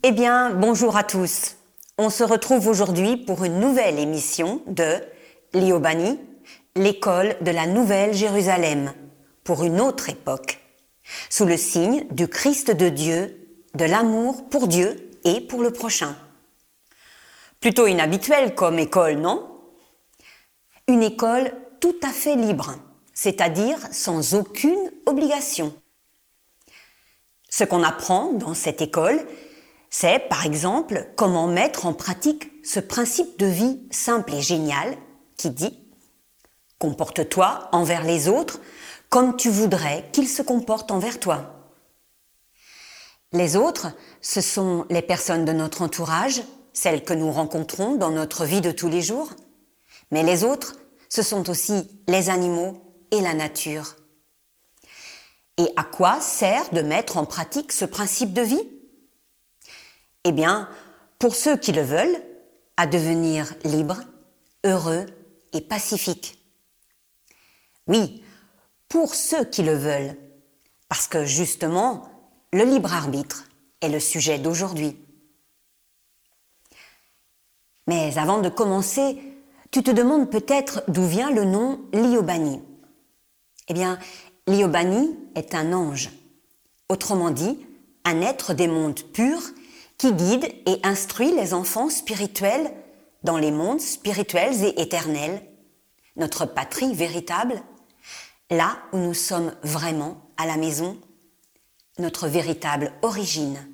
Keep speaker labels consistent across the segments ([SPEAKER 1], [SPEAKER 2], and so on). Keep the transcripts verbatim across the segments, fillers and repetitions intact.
[SPEAKER 1] Eh bien, bonjour à tous. On se retrouve aujourd'hui pour une nouvelle émission de Liobani, l'école de la Nouvelle Jérusalem, pour une autre époque, sous le signe du Christ de Dieu, de l'amour pour Dieu et pour le prochain. Plutôt inhabituel comme école, non? Une école tout à fait libre, c'est-à-dire sans aucune obligation. Ce qu'on apprend dans cette école, c'est par exemple comment mettre en pratique ce principe de vie simple et génial qui dit « Comporte-toi envers les autres comme tu voudrais qu'ils se comportent envers toi ». Les autres, ce sont les personnes de notre entourage, celles que nous rencontrons dans notre vie de tous les jours. Mais les autres, ce sont aussi les animaux et la nature. Et à quoi sert de mettre en pratique ce principe de vie ? Eh bien, pour ceux qui le veulent, à devenir libres, heureux et pacifiques. Oui, pour ceux qui le veulent, parce que justement, le libre arbitre est le sujet d'aujourd'hui. Mais avant de commencer, tu te demandes peut-être d'où vient le nom Liobani. Eh bien, Liobani est un ange, autrement dit, un être des mondes purs qui guide et instruit les enfants spirituels dans les mondes spirituels et éternels, notre patrie véritable, là où nous sommes vraiment à la maison, notre véritable origine.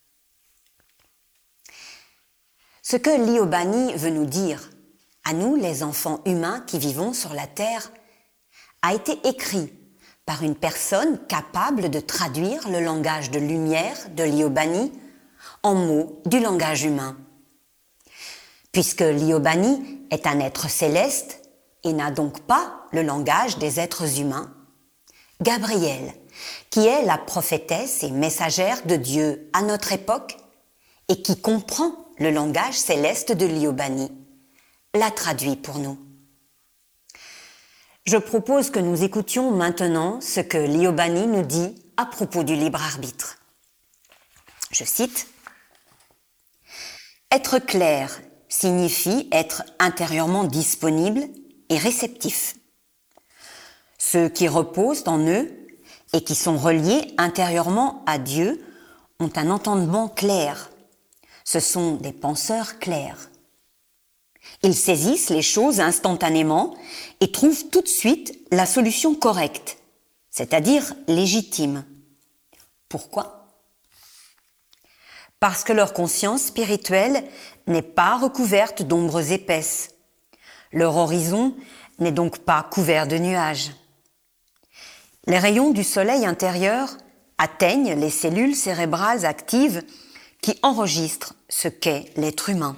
[SPEAKER 1] Ce que Liobani veut nous dire, à nous les enfants humains qui vivons sur la terre, a été écrit par une personne capable de traduire le langage de lumière de Liobani en mots du langage humain. Puisque Liobani est un être céleste et n'a donc pas le langage des êtres humains, Gabrielle, qui est la prophétesse et messagère de Dieu à notre époque et qui comprend le langage céleste de Liobani, l'a traduit pour nous. Je propose que nous écoutions maintenant ce que Liobani nous dit à propos du libre arbitre. Je cite « Être clair signifie être intérieurement disponible et réceptif. Ceux qui reposent en eux et qui sont reliés intérieurement à Dieu ont un entendement clair. Ce sont des penseurs clairs. Ils saisissent les choses instantanément et trouvent tout de suite la solution correcte, c'est-à-dire légitime. Pourquoi ? Parce que leur conscience spirituelle n'est pas recouverte d'ombres épaisses. Leur horizon n'est donc pas couvert de nuages. Les rayons du soleil intérieur atteignent les cellules cérébrales actives qui enregistrent ce qu'est l'être humain.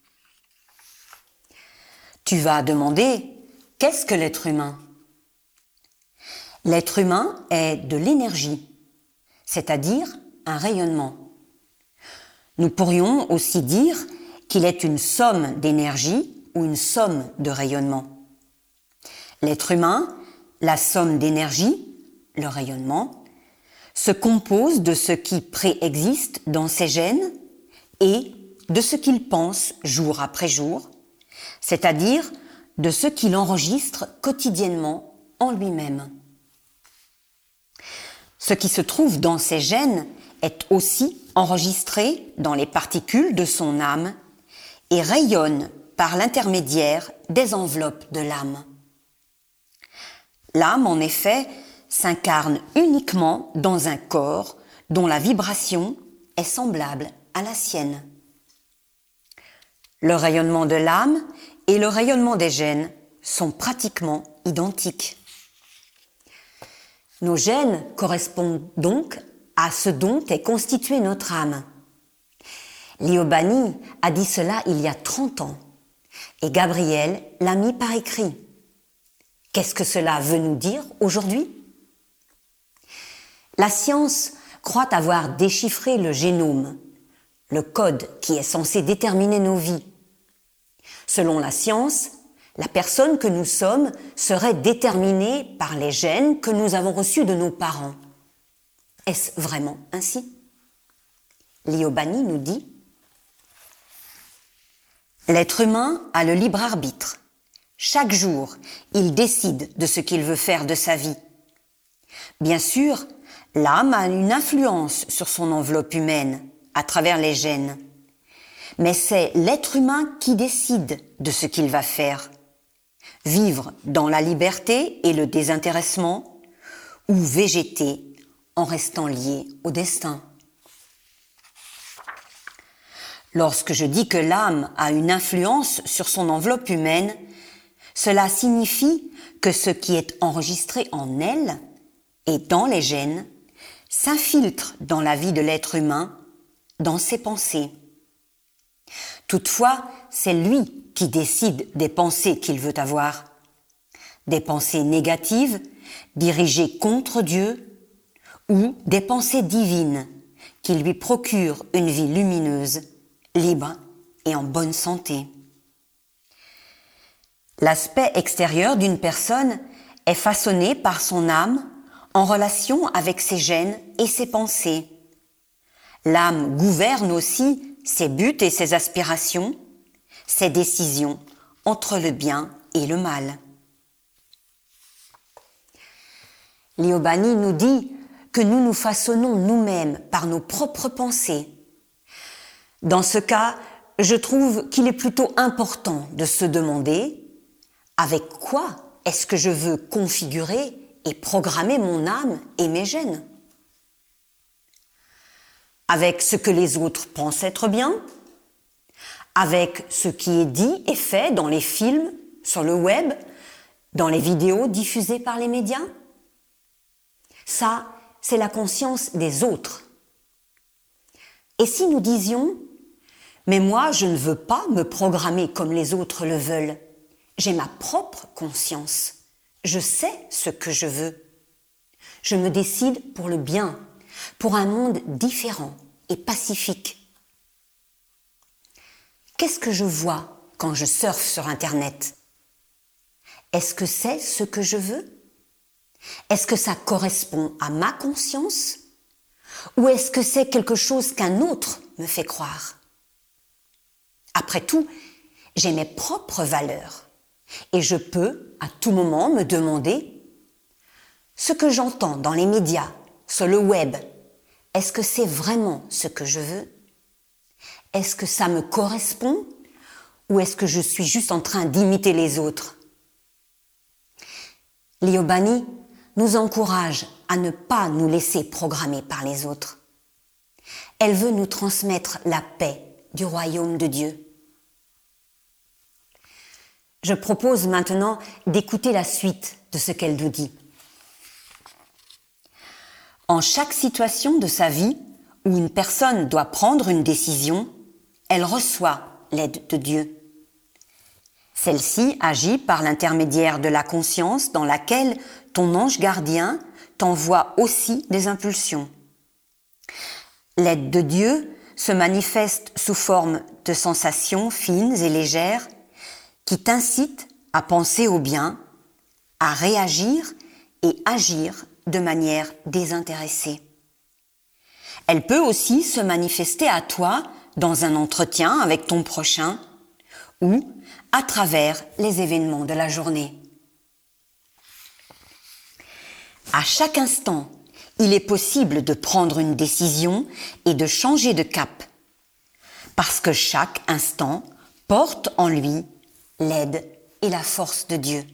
[SPEAKER 1] Tu vas demander, qu'est-ce que l'être humain ? L'être humain est de l'énergie, c'est-à-dire un rayonnement. Nous pourrions aussi dire qu'il est une somme d'énergie ou une somme de rayonnement. L'être humain, la somme d'énergie, le rayonnement, se compose de ce qui préexiste dans ses gènes et de ce qu'il pense jour après jour, c'est-à-dire de ce qu'il enregistre quotidiennement en lui-même. Ce qui se trouve dans ses gènes est aussi enregistré dans les particules de son âme et rayonne par l'intermédiaire des enveloppes de l'âme. L'âme, en effet, s'incarne uniquement dans un corps dont la vibration est semblable à la sienne. Le rayonnement de l'âme et le rayonnement des gènes sont pratiquement identiques. Nos gènes correspondent donc à ce dont est constituée notre âme. Liobani a dit cela il y a trente ans et Gabrielle l'a mis par écrit. Qu'est-ce que cela veut nous dire aujourd'hui ? La science croit avoir déchiffré le génome, le code qui est censé déterminer nos vies. Selon la science, la personne que nous sommes serait déterminée par les gènes que nous avons reçus de nos parents. Est-ce vraiment ainsi ? Liobani nous dit « L'être humain a le libre arbitre. Chaque jour, il décide de ce qu'il veut faire de sa vie. Bien sûr, l'âme a une influence sur son enveloppe humaine, à travers les gènes. Mais c'est l'être humain qui décide de ce qu'il va faire. Vivre dans la liberté et le désintéressement, ou végéter en restant lié au destin. Lorsque je dis que l'âme a une influence sur son enveloppe humaine, cela signifie que ce qui est enregistré en elle et dans les gènes s'infiltre dans la vie de l'être humain, dans ses pensées. Toutefois, c'est lui qui décide des pensées qu'il veut avoir. Des pensées négatives, dirigées contre Dieu, ou des pensées divines qui lui procurent une vie lumineuse, libre et en bonne santé. L'aspect extérieur d'une personne est façonné par son âme en relation avec ses gènes et ses pensées. L'âme gouverne aussi ses buts et ses aspirations, ses décisions entre le bien et le mal. Liobani nous dit que nous nous façonnons nous-mêmes par nos propres pensées. Dans ce cas, je trouve qu'il est plutôt important de se demander avec quoi est-ce que je veux configurer et programmer mon âme et mes gènes? Avec ce que les autres pensent être bien? Avec ce qui est dit et fait dans les films, sur le web, dans les vidéos diffusées par les médias? Ça, c'est la conscience des autres. Et si nous disions « Mais moi, je ne veux pas me programmer comme les autres le veulent. J'ai ma propre conscience. Je sais ce que je veux. Je me décide pour le bien, pour un monde différent et pacifique. » Qu'est-ce que je vois quand je surfe sur Internet? Est-ce que c'est ce que je veux? Est-ce que ça correspond à ma conscience? Ou est-ce que c'est quelque chose qu'un autre me fait croire? Après tout, j'ai mes propres valeurs et je peux à tout moment me demander ce que j'entends dans les médias, sur le web, est-ce que c'est vraiment ce que je veux? Est-ce que ça me correspond ou est-ce que je suis juste en train d'imiter les autres? Liobani nous encourage à ne pas nous laisser programmer par les autres. Elle veut nous transmettre la paix du royaume de Dieu. Je propose maintenant d'écouter la suite de ce qu'elle nous dit. En chaque situation de sa vie où une personne doit prendre une décision, elle reçoit l'aide de Dieu. Celle-ci agit par l'intermédiaire de la conscience dans laquelle ton ange gardien t'envoie aussi des impulsions. L'aide de Dieu se manifeste sous forme de sensations fines et légères qui t'incitent à penser au bien, à réagir et agir de manière désintéressée. Elle peut aussi se manifester à toi dans un entretien avec ton prochain ou à travers les événements de la journée. À chaque instant, il est possible de prendre une décision et de changer de cap, parce que chaque instant porte en lui l'aide et la force de Dieu.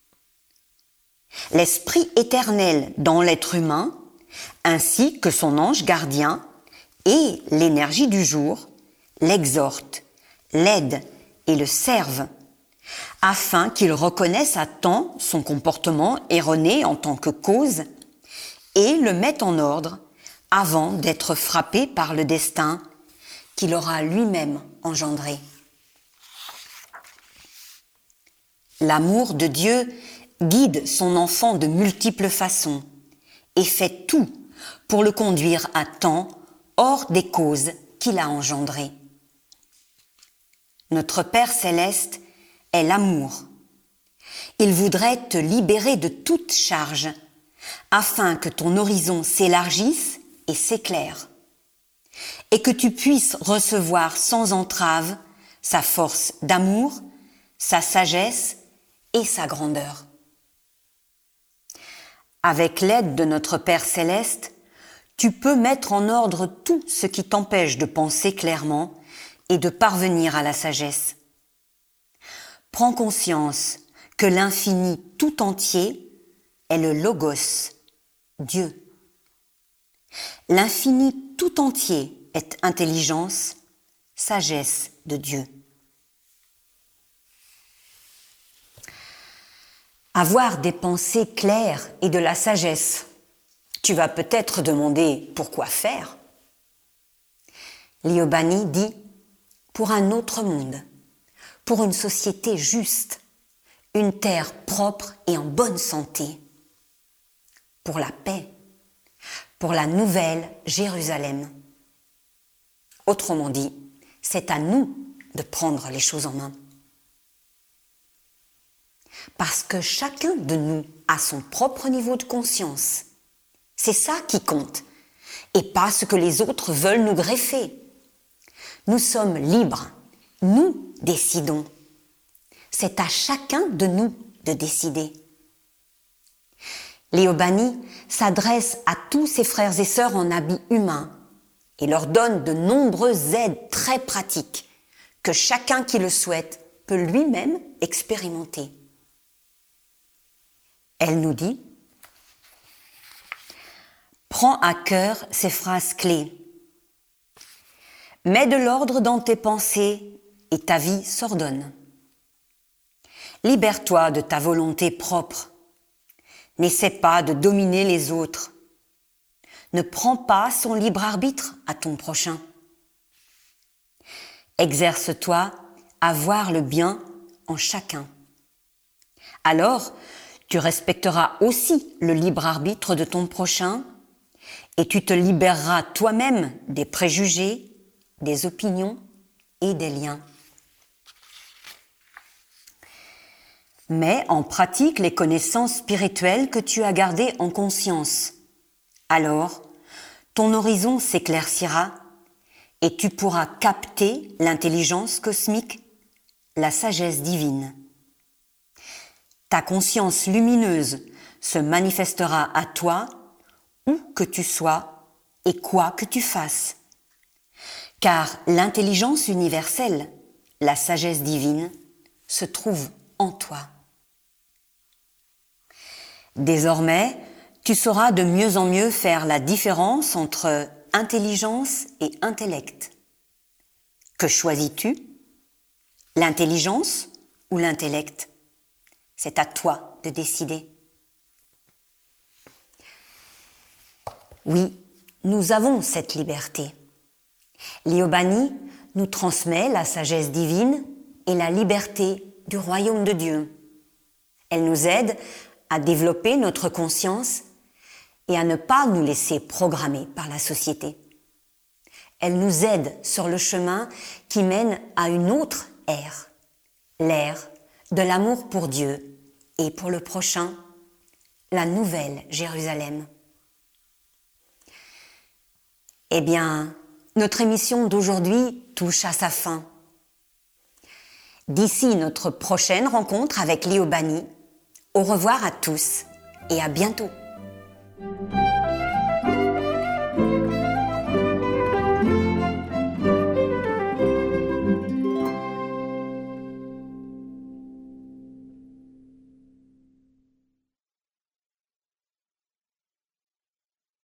[SPEAKER 1] L'esprit éternel dans l'être humain, ainsi que son ange gardien et l'énergie du jour, l'exhortent, l'aident et le servent, afin qu'il reconnaisse à temps son comportement erroné en tant que cause et le mette en ordre avant d'être frappé par le destin qu'il aura lui-même engendré. L'amour de Dieu guide son enfant de multiples façons et fait tout pour le conduire à temps hors des causes qu'il a engendrées. Notre Père céleste est l'amour. Il voudrait te libérer de toute charge afin que ton horizon s'élargisse et s'éclaire. et que tu puisses recevoir sans entrave sa force d'amour, sa sagesse et sa grandeur. Avec l'aide de notre Père céleste, tu peux mettre en ordre tout ce qui t'empêche de penser clairement et de parvenir à la sagesse. Prends conscience que l'infini tout entier est le Logos, Dieu. L'infini tout entier est intelligence, sagesse de Dieu. Avoir des pensées claires et de la sagesse. Tu vas peut-être demander pourquoi faire. Liobani dit pour un autre monde, pour une société juste, une terre propre et en bonne santé, pour la paix, pour la nouvelle Jérusalem. Autrement dit, c'est à nous de prendre les choses en main. Parce que chacun de nous a son propre niveau de conscience. C'est ça qui compte, et pas ce que les autres veulent nous greffer. Nous sommes libres, nous décidons. C'est à chacun de nous de décider. Liobani s'adresse à tous ses frères et sœurs en habit humain et leur donne de nombreuses aides très pratiques que chacun qui le souhaite peut lui-même expérimenter. Elle nous dit « Prends à cœur ces phrases clés. Mets de l'ordre dans tes pensées et ta vie s'ordonne. Libère-toi de ta volonté propre. N'essaie pas de dominer les autres. Ne prends pas son libre arbitre à ton prochain. Exerce-toi à voir le bien en chacun. Alors, tu respecteras aussi le libre arbitre de ton prochain et tu te libéreras toi-même des préjugés, des opinions et des liens. Mets en pratique les connaissances spirituelles que tu as gardées en conscience. Alors, ton horizon s'éclaircira et tu pourras capter l'intelligence cosmique, la sagesse divine. Ta conscience lumineuse se manifestera à toi où que tu sois et quoi que tu fasses. Car l'intelligence universelle, la sagesse divine, se trouve en toi. Désormais, tu sauras de mieux en mieux faire la différence entre intelligence et intellect. Que choisis-tu? L'intelligence ou l'intellect? C'est à toi de décider. Oui, nous avons cette liberté. Liobani nous transmet la sagesse divine et la liberté du royaume de Dieu. Elle nous aide à développer notre conscience et à ne pas nous laisser programmer par la société. Elle nous aide sur le chemin qui mène à une autre ère, l'ère de l'amour pour Dieu et pour le prochain, la nouvelle Jérusalem. Eh bien, notre émission d'aujourd'hui touche à sa fin. D'ici notre prochaine rencontre avec Liobani, au revoir à tous et à bientôt.